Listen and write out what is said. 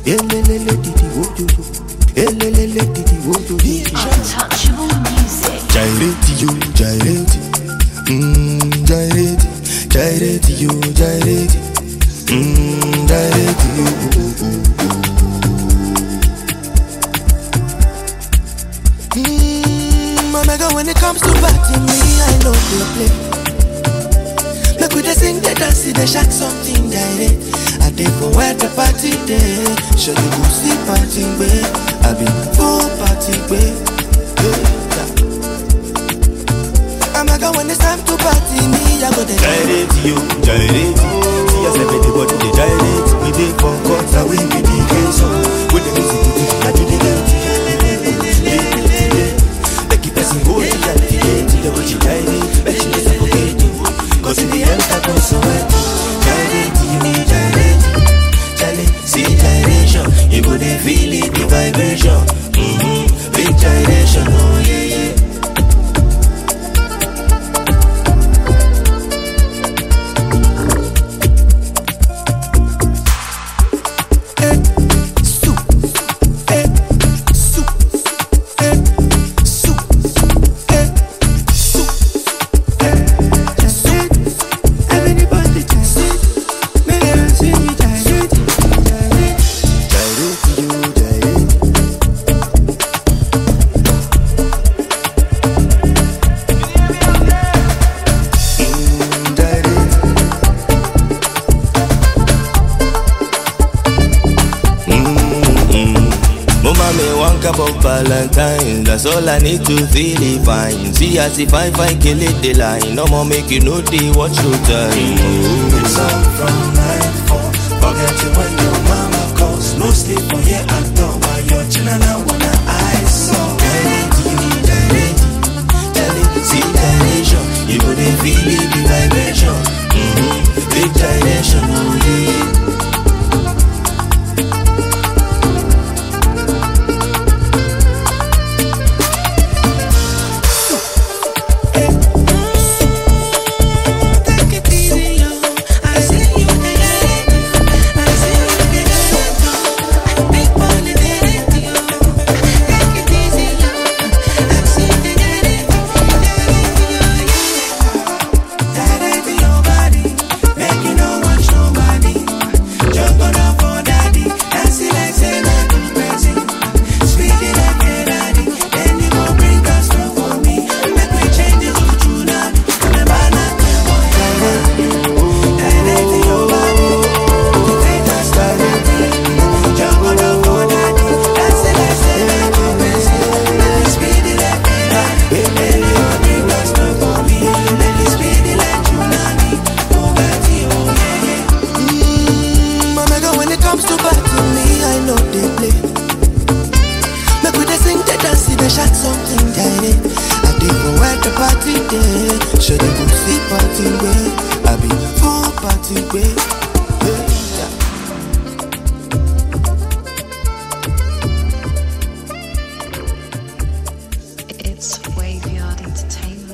Elelele didi wojojo. Elelele didi wojojo. Untouchable music. Gyrate you, gyrate. Gyrate. Gyrate you, gyrate. Gyrate you. Mama, when it comes to party, me, I know they play. Make we just sing the dance, they shot something direct. I did for where the party day. Show you go see party way. I be full party way. Mama, when it's time to party, me, I go there. Gyrate you, gyrate. See us everybody, they gyrate. We dey for concert, we be the case. With the music, I do the dance. Go to the way you guide it, bet you just forget you. Cause in the end, I go somewhere. Gyrate, see gyration. You go there, feel it, the vibration. Big gyration, oh yeah, yeah. Valentine, that's all I need to feel it fine. See as if I kill it the line. No more make you know the watch your time. It's all from 9-4. Forget you when your mama calls. No sleep for here and all. While you're chilling out when the eyes saw. See direction. You go there feel it, the vibration. Big direction, oh yeah. It's Waveyard Entertainment.